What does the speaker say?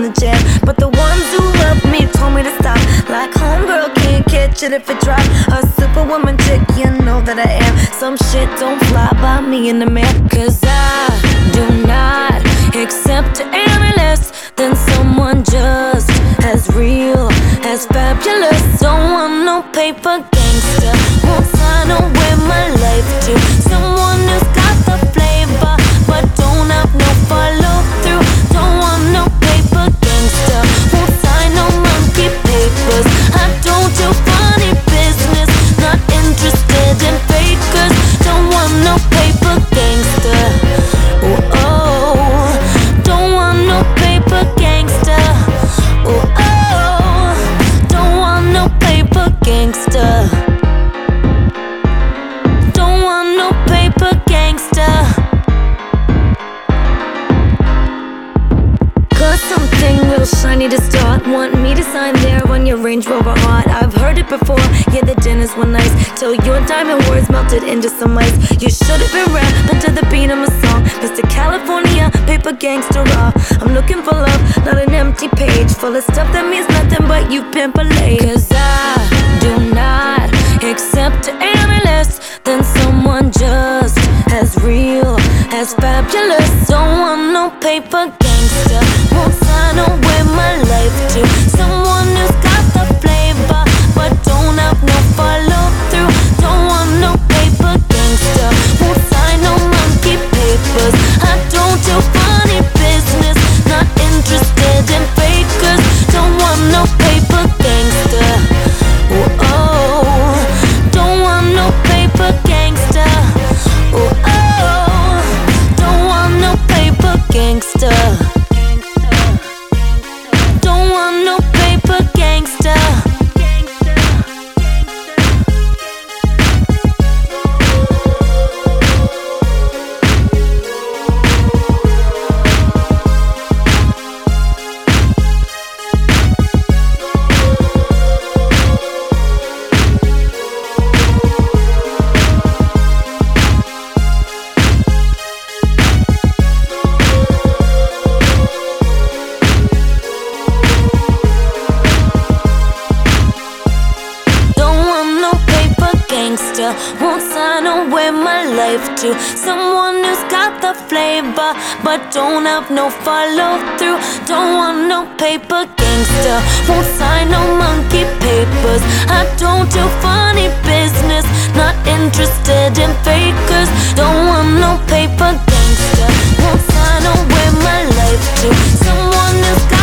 the jam. But the ones who love me told me to stop. Like homegirl can't catch it if it drop. A superwoman chick, you know that I am. Some shit don't fly by me in the man. Cause I do not accept any less than someone just as real, as fabulous. Don't want no paper gangster. Won't sign away my life to someone who's got the flavor but don't have no follow through. Don't want no paper gangster. Won't sign no monkey papers. I don't do funny business. Not interested in fakers. Don't want no paper gangster. Oh, oh. Don't want no paper gangster. Oh, oh. Don't want no paper gangster. Don't want no paper gangster. Got something real shiny to start. Want me to sign there on your Range Rover heart. I've heard it before, yeah, the dinners were nice, till your diamond words melted into some ice. You should've been rapping to the beat of my song, Mr. California, paper gangster raw. I'm looking for love, not an empty page full of stuff that means nothing but you pimp a lady. Cause I do not accept any less than someone just as real, as fabulous. Don't want no paper gangster. Won't sign away my life to someone who's got the flavor but don't have no follow through. Don't want no paper gangster. Won't sign no monkey papers. I don't do funny business. Not interested in fakers. Don't want no paper gangster. Oh, oh. Don't want no paper gangster. Oh, oh. Don't want no paper gangster. Don't want no paper gangster. Won't sign away my life to someone who's got the flavor but don't have no follow through. Don't want no paper gangster. Won't sign no monkey papers. I don't do funny business. Not interested in fakers. Don't want no paper gangster. Won't sign away my life to someone who's got